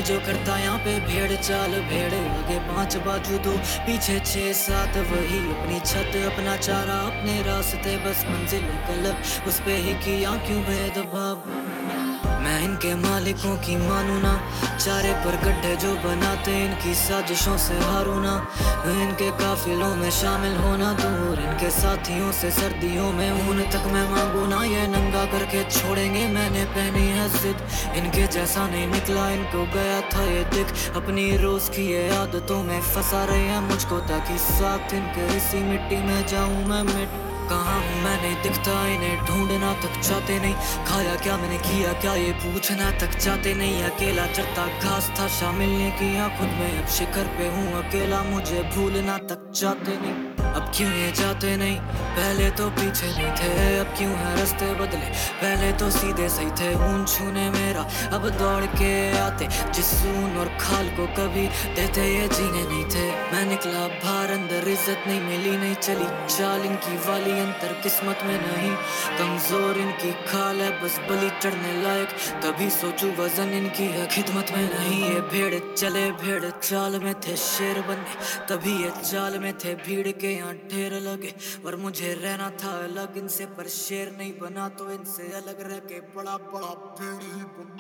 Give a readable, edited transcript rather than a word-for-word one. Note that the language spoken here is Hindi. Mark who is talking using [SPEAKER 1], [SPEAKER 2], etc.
[SPEAKER 1] जो करता यहाँ पे भेड़ चाल भेड़, आगे 5 बाजू 2 पीछे 6 7, वही अपनी छत अपना चारा अपने रास्ते, बस मंजिल गलत उस पे ही किया क्यों भेदभाव। मैं इनके मालिकों की मानू ना, चारे पर गड्ढे जो बनाते इनकी साजिशों से हारू ना। इनके काफिलों में शामिल होना दूर, इनके साथियों से सर्दियों में ऊन तक मैं मांगू ना। ये नंगा करके छोड़ेंगे मैंने पहनी है जिद, इनके जैसा नहीं निकला इनको गया था ये दिख। अपनी रोज की ये आदतों में फंसा रहे हैं मुझको, ताकि साथ इनके इसी मिट्टी में जाऊं मैं मिट। कहाँ हूँ मैं नहीं दिखता इन्हें, ढूंढना तक चाहते नहीं। खाया क्या मैंने किया क्या ये पूछना तक चाहते नहीं। अकेला चरता घास था शामिल नहीं किया खुद में, अब शिखर पे हूँ अकेला मुझे भूलना तक चाहते नहीं। अब क्यों ये जाते नहीं, पहले तो पीछे नहीं थे, अब क्यों है रास्ते बदले, पहले तो सीधे सही थे। ऊन छूने मेरा अब दौड़ के आते, जिस ऊन और खाल को कभी देते ये जीने नहीं थे। मैं निकला बाहर अंदर इज्जत नहीं मिली, नहीं चली चाल इनकी वाली अंतर किस्मत में नहीं। कमजोर इनकी खाल है बस बलि चढ़ने लायक, तभी सोचू वजन इनकी है खिदमत में नहीं। ये भेड़ चले भेड़ चाल में थे शेर बने, तभी ये चाल में थे भीड़ के यहाँ ढेर लगे। और मुझे रहना था अलग इनसे, पर शेर नहीं बना तो इनसे अलग रह के बड़ा बड़ा भेड़ ही बना।